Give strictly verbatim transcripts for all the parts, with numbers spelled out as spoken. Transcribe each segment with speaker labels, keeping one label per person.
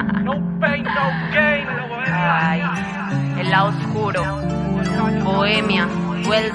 Speaker 1: No pain, no gain.
Speaker 2: Ay, el lado oscuro. Bohemia, well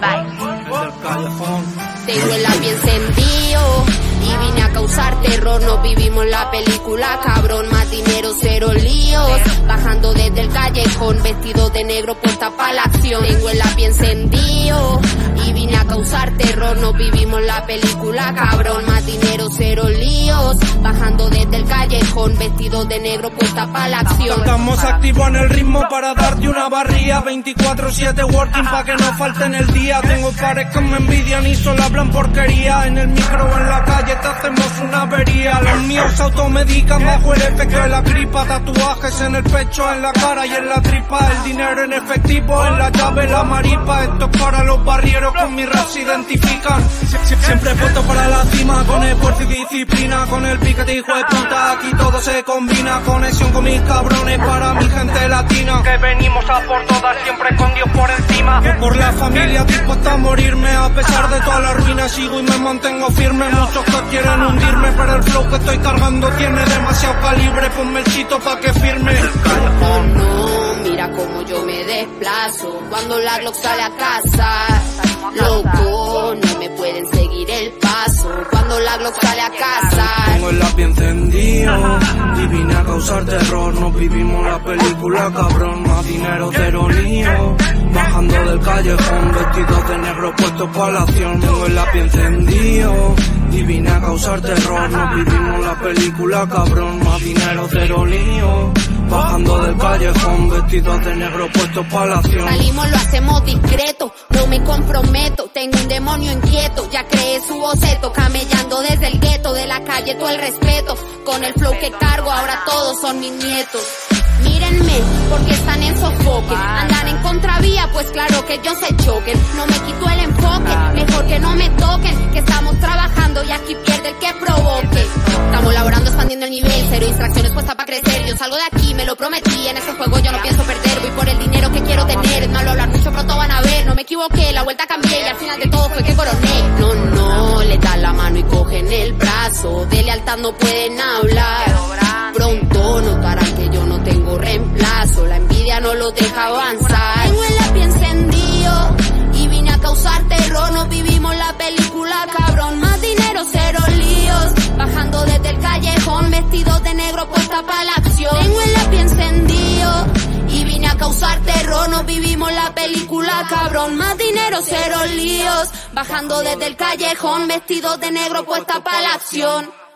Speaker 3: Tengo el labio encendido y vine a causar terror. No vivimos la película, cabrón. Más dinero, cero líos. Bajando desde el callejón, vestido de negro, puesta pa' la acción. Tengo el labio encendido y vine a causar terror. No vivimos la película, cabrón. Más dinero, cero líos. Bajando desde el callejón, vestido de negro, puesta pa' la acción.
Speaker 1: Estamos activos en el ritmo para darte una barría. veinticuatro siete working pa' que no falte en el día. Tengo pares que me envidian y solo hablan porquería. En el micro o en la calle te hacemos una avería. Los míos se automedican bajo el efecto de la gripa. Tatuajes en el pecho, en la cara y en la tripa. El dinero en efectivo, en la llave, la maripa. Esto es para los barrieros, con mi rap se identifican. Siempre puesto para la cima, con esfuerzo y disciplina. Con el piquete hijo de puta, aquí todo se combina. Conexión con mis cabrones para mi gente latina. Que venimos a por todas, siempre con Dios por encima. Yo por la familia dispuesta a morirme. A pesar de toda la ruina sigo y me mantengo firme. Muchos que quieren hundirme, pero el flow que estoy cargando tiene demasiado calibre. Ponme el chito pa' que firme.
Speaker 3: Oh no, mira cómo yo me desplazo cuando la Glock sale a casa. Loco, no me pueden seguir el paso cuando la Glock sale a casa.
Speaker 1: Tengo el lápiz encendido y vine a causar terror. No vivimos la película, cabrón. Más dinero, cero lío. Bajando del callejón, vestidos de negro puestos pa' la acción. Tengo el lápiz encendido y vine a causar terror. No vivimos la película, cabrón. Más dinero, cero lío. Bajando del callejón, vestidos de negro puestos pa' la acción.
Speaker 3: Salimos, lo hacemos discreto, no me comprometo. Tengo un demonio inquieto, ya creé su boceto. Camellando desde el gueto, de la calle todo el respeto. Con el flow que cargo, ahora todos son mis nietos. Mírenme, porque están en sofoque. Andan en contravía, pues claro que ellos se choquen. No me quito el enfoque, mejor que no me toquen. Que estamos trabajando y aquí pierde el que provoque. Estamos laborando, expandiendo el nivel. Cero distracciones, puesta pa' crecer. Yo salgo de aquí, me lo prometí. En este juego yo no pienso perder. Voy por el dinero que quiero tener. No lo hablar mucho, pronto van a ver. No me equivoqué, la vuelta cambié. Y al final de todo fue que coroné. No, no, le dan la mano y cogen el brazo. De lealtad no pueden hablar. Pronto notarán que yo no tengo reemplazo. La envidia no lo deja avanzar. Tengo el lápiz encendido y vine a causar terror. No vivimos la película, cabrón. Más dinero, cero líos. Bajando desde el callejón, vestidos de negro, puesta pa' la acción. Tengo el lápiz encendido y vine a causar terror. No vivimos la película, cabrón. Más dinero, cero líos. Bajando desde el callejón, vestidos de negro, puesta pa' la acción.